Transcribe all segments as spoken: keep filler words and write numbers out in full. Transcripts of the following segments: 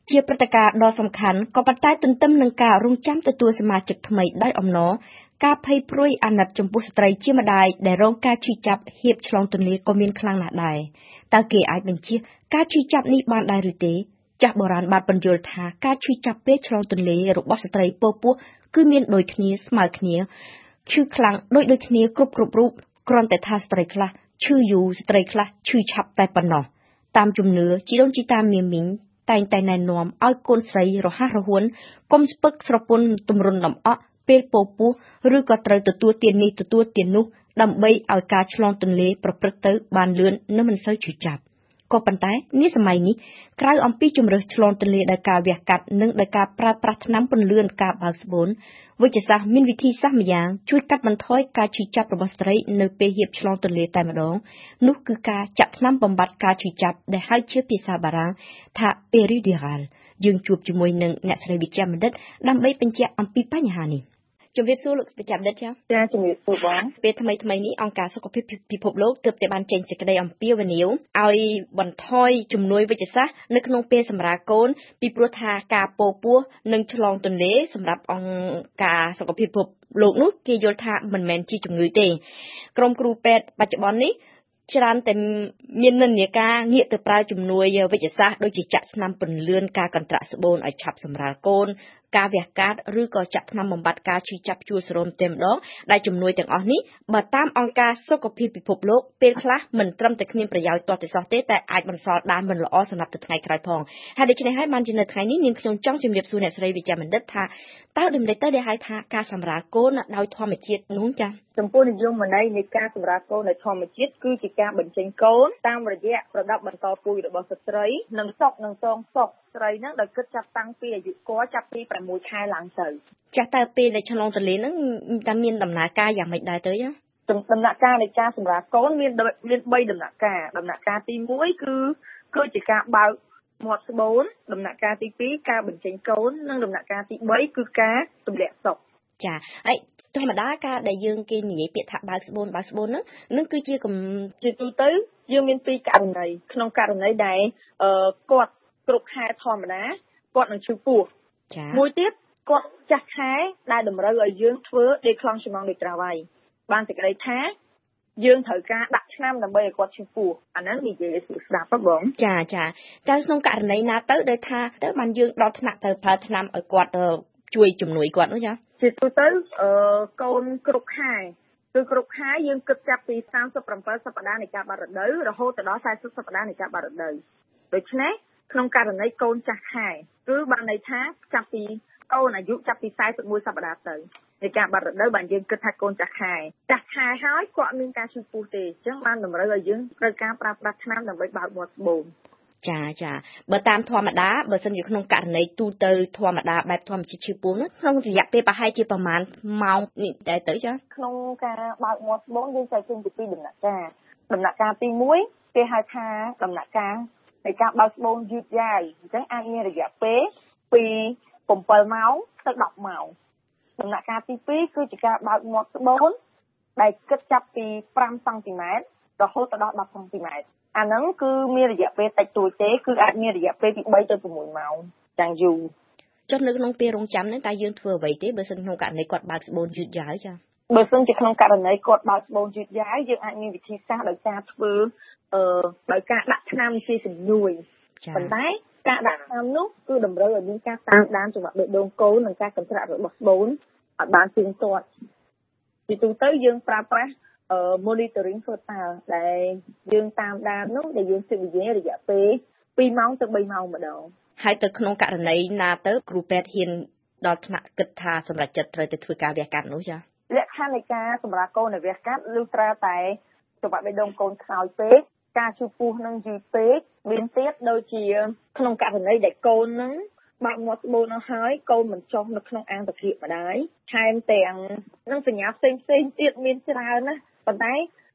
ជាព្រឹត្តិការណ៍ដ៏សំខាន់ក៏ប៉ុន្តែទន្ទឹមនឹងការរងចាំទទួលសមាជិកថ្មីដោយអំណរការភ័យព្រួយអាណិតចំពោះស្ត្រីជាម្ដាយដែលរងការឈឺចាប់ហៀបឆ្លងទន្លេក៏មានខ្លាំងណាស់ដែរតើគេអាចបញ្ជាការឈឺចាប់នេះបានដែរឬទេចាស់បុរាណបានបញ្យល់ថាការឈឺចាប់ពេលឆ្លងទន្លេរបស់ស្ត្រីពពោះគឺមានដូចគ្នាស្មើគ្នាឈឺខ្លាំងដូចដូចគ្នាគ្រប់គ្រប់រូបគ្រាន់តែថាស្ត្រីខ្លះឈឺយូរស្ត្រីខ្លះឈឺឆាប់តែប៉ុណ្ណោះតាមជំនឿជីដូនជីតាមាមីងតែងតែណែនាំឲ្យកូនស្រីរហ័សរហួនកុំស្ពឹកស្រពន់ទម្រុនដំអក់ពេលពោពោះឬក៏ត្រូវទទួលទាននេះទទួលទាននោះដើម្បីឲ្យការឆ្លងទន្លេប្រព្រឹត្តទៅបានលឿននិងមិនសូវឈឺចាប់ក៏ប៉ុន្តែនាសម័យនេះក្រៅអំពីជំរើសឆ្លងទន្លេដោយការវះកាត់និងដោយការប្រើប្រាស់ថ្នាំពន្លឿនការបើកស្បូនវិទ្យាសាស្ត្រមានវិធីសាស្ត្រម្យ៉ាងជួយកាត់បន្ថយការឈឺចាប់របស់ស្ត្រីនៅពេលហៀបឆ្លងទន្លេតែម្ដងនោះគឺការចាក់ថ្នាំបំបាត់ការឈឺចាប់ដែលហៅជាភាសាបារាំងថា Péridurale យើងជួបជាមួយនឹងអ្នកស្រីវិជ្ជបណ្ឌិតដើម្បីបញ្ជាក់អំពីបញ្ហានេះជំរាបសួរលោកវិជ្ជបណ្ឌិតចា៎ចាជំរាបសួរបងពេលថ្មីថ្មីនេះអង្គការសុខភាពពិភពលោកទើបតែបានចេញសេចក្តីអំពាវនាវឲ្យបន្ថយជំនួយវិជ្ជសាស្ត្រនៅក្នុងពេលសម្រាលកូនពីព្រោះថាការពោពោះនិងឆ្លងទន្លេសម្រាប់អង្គការសុខភាពពិភពលោកនោះគេយល់ថាមិនមែនជាជំងឺទេក្រុមគ្រូពេទ្យបច្ចុប្បន្ននេះច្រើនតែមាននិន្នាការងាកទៅប្រើជំនួយវិទ្យាសាស្ត្រដូចជាចាក់ស្នាមពន្លឿនការកន្ត្រាក់ស្បូនឲ្យឆាប់សម្រាលកូនការវះកាត់ឬក៏ចាក់ថ្នាំបំបាត់ការឈឺចាប់ជួរសរោមតែម្ដងដែលជំនួយទាំងអស់នេះបើតាមអង្គការសុខភាពពិភពលោកពេលខ្លះមិនត្រឹមតែគ្មានប្រយោជន៍ទាល់តែសោះទេតែអាចបន្សល់ដានមិនល្អសម្រាប់ទៅថ្ងៃក្រោយផងហើយដូច្នេះហើយបានជានៅថ្ងៃនេះនាងខ្ញុំចង់ជម្រាបសួរអ្នកស្រីវិជ្ជបណ្ឌិតថាតើដំណេកទៅដែលហៅថាការសម្រាលកូនដោយធម្មជាតិនោះចា៎ចំពោះនិយមន័យនៃការសម្រាលកូនដោយធម្មជាតិគឺជាការបញ្ចេញកូនតាមរយៈប្រដាប់បន្តពូជរបស់ស្ត្រីនិងសុកនិងសងសុកស្រីហ្នឹងដោយគិតចាប់តាំងពីអាយុគាត់ចាប់ពីប្រាំមួយខែឡើងទៅចាស់តើពេលដែលឆ្លងទន្លេហ្នឹងតើមានដំណើរការយ៉ាងម៉េចដែរទៅចាដំណាក់កាលនៃការសម្រាលកូនមានមានបីដំណាក់កាលដំណាក់កាលទីមួយគឺគឺជាការបើកមាត់ស្បូនដំណាក់កាលទីពីរការបញ្ចេញកូននិងដំណាក់កាលទីបីគឺការទម្លាក់សុកចាហើយធម្មតាការដែលយើងគេនិយាយពាក្យថាបើកស្បូនបើកស្បូនហ្នឹងនឹងគឺជាជាទូទៅយើងមានពីរករណីក្នុងករណីដែលអឺគាត់គ្រប់ខែធម្មតាគាត់នឹងឈឺពោះចាមួយទៀតគាត់ចាស់ខែដែលតម្រូវឲ្យយើងធ្វើដេខ្លងឆ្លងដូចត្រាវៃបានសេចក្តីថាយើងត្រូវការដាក់ថ្នាំដើម្បីឲ្យគាត់ឈឺពោះអាហ្នឹងនិយាយឲ្យស្ដាប់បងចាចាតែក្នុងករណីណាទៅដែលថាទៅបានយើងដល់ថ្នាក់ទៅប្រើថ្នាំឲ្យគាត់ជួយជំនួយគាត់នោះចាជាទូទៅអឺកូនគ្រប់ខែគឺគ្រប់ខែយើងគិតចាប់ពីសាមសិបប្រាំពីរសប្តាហ៍នៃការបាត់រដូវរហូតដល់៤០សប្តាហ៍នៃការបាត់រដូវដូច្នេះក្នុងករណីកូនចាស់ខែគឺបានន័យថាចាប់ពីកូនអាយុចាប់ពី៤១សប្តាហ៍ទៅនៃការបាត់រដូវបានយើងគិតថាកូនចាស់ខែចាស់ខែហើយគាត់មានការឈឺពោះទេអញ្ចឹងបានតម្រូវឲ្យយើងត្រូវការប្រើប្រាស់ថ្នាំដើម្បីបើកមាត់ស្បូនចាចាបើតាមធម្មតាបើសិនជាក្នុងករណីទូទៅធម្មតាបែបធម្មជាតិឈឺពោះនោះក្នុងរយៈពេលប្រហែលជាប្រហែលម៉ោងនេះដែរទៅចាក្នុងការបើកមាត់ស្បូនយើងត្រូវចេញពីពីរដំណាក់កាលដំណាក់កាលទីមួយគេហៅថាដំណាក់កាលនៃការបើកស្បូនយឺតយ៉ាវអញ្ចឹងអាចមានរយៈពេលពីbảyម៉ោងទៅដប់ម៉ោងដំណាក់កាលទីពីរគឺជាការបើកមាត់ស្បូនដែលគិតចាប់ពីប្រាំសង់ទីម៉ែត្ររហូតដល់ដប់សង់ទីម៉ែត្រអាហ្នឹងគឺមានរយៈពេលតិចតួចទេគឺអាចមានរយៈពេលពីបីទៅ៦ម៉ោងយ៉ាងយូរចុះនៅក្នុងពេលរងចាំហ្នឹងតើយើងធ្វើអ្វីទេបើសិនក្នុងករណីគាត់បើកស្បូនយឺតយ៉ាវចាបើសិនជាក្នុងករណីគាត់បើកស្បូនយឺតយ៉ាវយើងអាចមានវិធីសាស្ត្រដោយការធ្វើអឺដោយការដាក់ថ្នាំជាជំនួយប៉ុន្តែការដាក់ថ្នាំនោះគឺតម្រូវឲ្យមានការតាមដានចង្វាក់បេះដូងកូននិងការកន្ត្រាក់របស់ស្បូនឲ្យបានទៀងទាត់ពីទូទៅយើងប្រើប្រាស់អឺ monitoring total ដែលយើងតាមដាននោះដែលយើងសិក្សារយៈពេលពីរម៉ោងទៅបីម៉ោងម្ដងហើយទៅក្នុងករណីណាទៅគ្រូពេទ្យហ៊ានដល់ថ្នាក់គិតថាសម្រាប់ចិត្តត្រូវទៅធ្វើការវះកាត់នោះចាលក្ខខណ្ឌនៃការសម្រាប់កូននៅវះកាត់លុះត្រាតែចង្វាក់បេះដូងកូនខ្សោយពេកការឈឺពោះនឹងយឺតពេកមានទៀតដូចជាក្នុងករណីដែលកូននឹងបើកមាត់ស្បូននោះហើយកូនមិនចុះនៅក្នុងអាងតាគៀកម្ដាយថែមទាំងនឹងសញ្ញាផ្សេងផ្សេងទៀតមានច្រើនណាស់ប៉ុន្តែ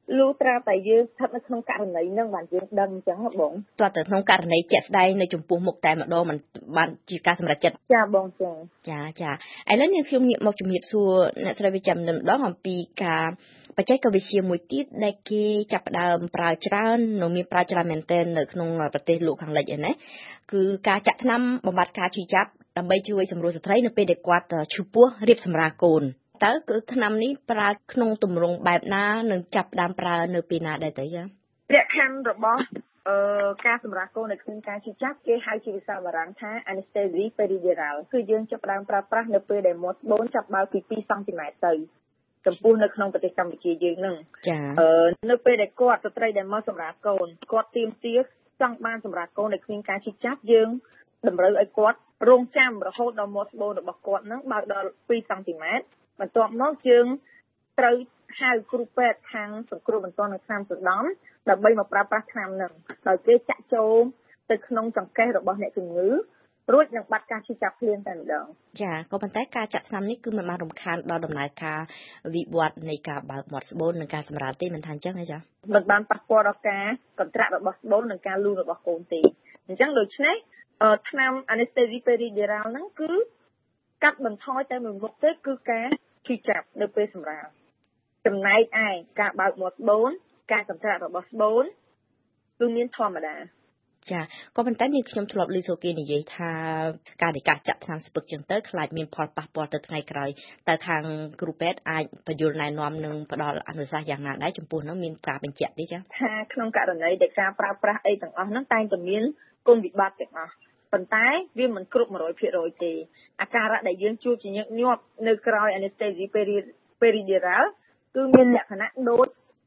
លុះត្រាតែយើងស្ថិតនៅក្នុងករណីហ្នឹងបានយើងដឹងអញ្ចឹងបងតើទៅក្នុងករណីជាក់ស្ដែងនៅចំពោះមុខតែម្ដងมันបានជាការសម្រេចចិត្តចាបងចាចាចាឥឡូវនេះខ្ញុំងាកមកជំរាបសួរអ្នកស្រីវិជ្ជមិនម្ដងអំពីការបច្ចេកវិទ្យាមួយទៀតដែលគេចាប់ផ្ដើមប្រើច្រើននិងមានប្រើច្រើនមែនទែននៅក្នុងប្រទេសលោកខាងលិចឯណាគឺការចាក់ថ្នាំបំបត្តិការឈឺចាប់ដើម្បីជួយសម្រួលស្ត្រីនៅពេលដែលគាត់ឈឺពោះរៀបសម្រាលកូនតើគឺថ្នាំនេះប្រើក្នុងទម្រង់បែបណានិងចាប់ផ្ដើមប្រើនៅពេលណាដែរទៅចាលក្ខខណ្ឌរបស់អឺការសម្រាលកូននៅក្នុងការឈឺចាប់គេហៅជាភាសាបារាំងថា anesthesia peridural គឺយើងចាប់ផ្ដើមប្រើប្រាស់នៅពេលដែលមាត់ស្បូនចាប់បើកពីtwoសង់ទីម៉ែត្រទៅចំពោះនៅក្នុងប្រទេសកម្ពុជាយើងហ្នឹងចាអឺនៅពេលដែលគាត់ស្ត្រីដែលមកសម្រាលកូនគាត់ទៀមទាចង់បានសម្រាលកូននៅក្នុងការឈឺចាប់យើងតម្រូវឲ្យគាត់រងចាំរហូតដល់មាត់ស្បូនរបស់គាត់ហ្នឹងបើកដល់twoសង់ទីម៉ែត្របន្ទាប់មកយើងត្រូវហៅគ្រូពេទ្យខាងសង្គ្រោះបន្ទាន់នៅឆ្នាំសណ្ដំដើម្បីមកប្រើប្រាស់ថ្នាំហ្នឹងដោយគេចាក់ចូលទៅក្នុងចង្កេះរបស់អ្នកជំងឺរួចនឹងបាត់ការឈឺចាប់ភ្លាមតែម្ដងចាក៏ប៉ុន្តែការចាក់ថ្នាំនេះគឺមិនបានរំខានដល់ដំណើរការវិវត្តនៃការបើកមាត់ស្បូននិងការសម្រាលទេមិនថាអញ្ចឹងទេចាមិនបានប៉ះពាល់ដល់ការកន្ត្រាក់របស់ស្បូននិងការលូនរបស់កូនទេអញ្ចឹងដូច្នេះថ្នាំ anesthesia peridural ហ្នឹងគឺកាត់បន្ថយតែមួយមុខទេគឺការឈឺចាប់នៅពេលសម្រាលចំណែកឯការបើកមាត់ស្បូនការកន្ត្រាក់របស់ស្បូនគឺមានធម្មតាចាក៏ប៉ុន្តែនេះខ្ញុំធ្លាប់ឮសូគេនិយាយថាការដែលការចាក់ថ្នាំស្ពឹកចឹងទៅខ្លាចមានផលប៉ះពាល់ទៅថ្ងៃក្រោយតើខាងគ្រូពេទ្យអាចបញ្យល់ណែនាំនិងផ្ដល់អនុសាសន៍យ៉ាងណាដែរចំពោះនោះមានការបញ្ជាក់ទេចាថាក្នុងករណីដែលការប្រើប្រាស់អីទាំងអស់ហ្នឹងតែងតែមានគុណវិបត្តិទាំងអស់ប៉ុន្តែវាមិនគ្រប់one hundred percentទេអាការៈដែលយើងជួបជាញឹកញាប់នៅក្រោយ anesthesia peridural គឺមានលក្ខណៈដូច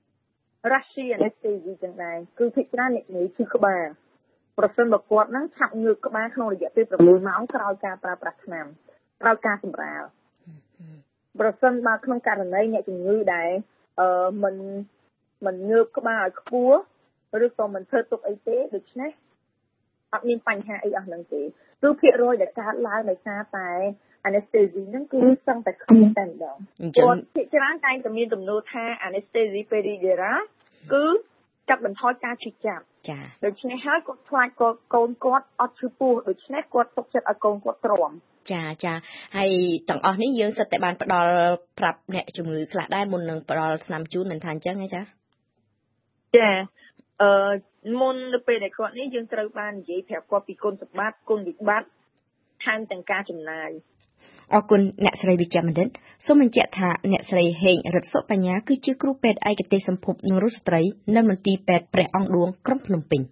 Russian anesthesia ចឹងដែរគឺភាគច្រើនអ្នកជំងឺឈឺក្បាលប្រសិនបើគាត់ហ្នឹងឆាប់ងើបក្បាលក្នុងរយៈពេលsixម៉ោងក្រោយការប្រើប្រាស់ថ្នាំក្រោយការសម្រាលប្រសិនបើក្នុងករណីអ្នកជំងឺដែលអឺមិនមិនងើបក្បាលឲ្យខ្ពស់ឬក៏មិនធ្វើទុកអីទេដូច្នេះអត់មានបញ្ហាអីអស់ហ្នឹងទេគឺភាគរយដែលកើតឡើងដោយសារតែ anesthesia ហ្នឹងគឺសឹងតែគ្មានតែម្ដងគាត់ភាគច្រើនតែងតែមានទំនោរថា anesthesia peridural គឺកាត់បន្ថយការឈឺចាប់ចាដូច្នេះហើយគាត់ខ្លាចកូនគាត់អត់ឈឺពោះដូច្នេះគាត់ទុកចិត្តឲ្យកូនគាត់ទ្រាំចាចាហើយទាំងអស់នេះយើងសិតតែបានផ្ដល់ប្រាប់អ្នកជំងឺខ្លះដែរមុននឹងផ្ដល់ថ្នាំជូនមិនថាអញ្ចឹងទេចាចាអឺមុននៅពេលដែលគាត់នេះយើងត្រូវបាននិយាយប្រាប់គាត់ពីគុណសម្បត្តិគុណវិបត្តិថែមទាំងការចំណាយអរគុណអ្នកស្រីវិជ្ជបណ្ឌិតសូមបញ្ជាក់ថាអ្នកស្រីហេងរិទ្ធសុបញ្ញាគឺជាគ្រូពេទ្យឯកទេសសម្ភពនិងរោគស្ត្រីនៅមន្ទីរពេទ្យព្រះអង្គឌួងក្រុងភ្នំពេញ